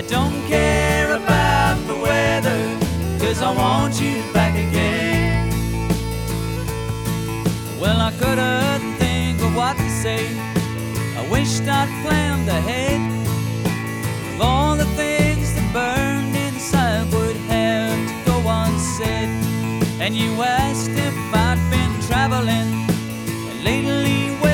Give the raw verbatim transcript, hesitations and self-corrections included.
I don't care about the weather, 'cause I want you back again. Well, I couldn't think of what to say. I wished I'd planned ahead of all the things that burned inside would have to go unsaid. And you asked if I'd been traveling, and lately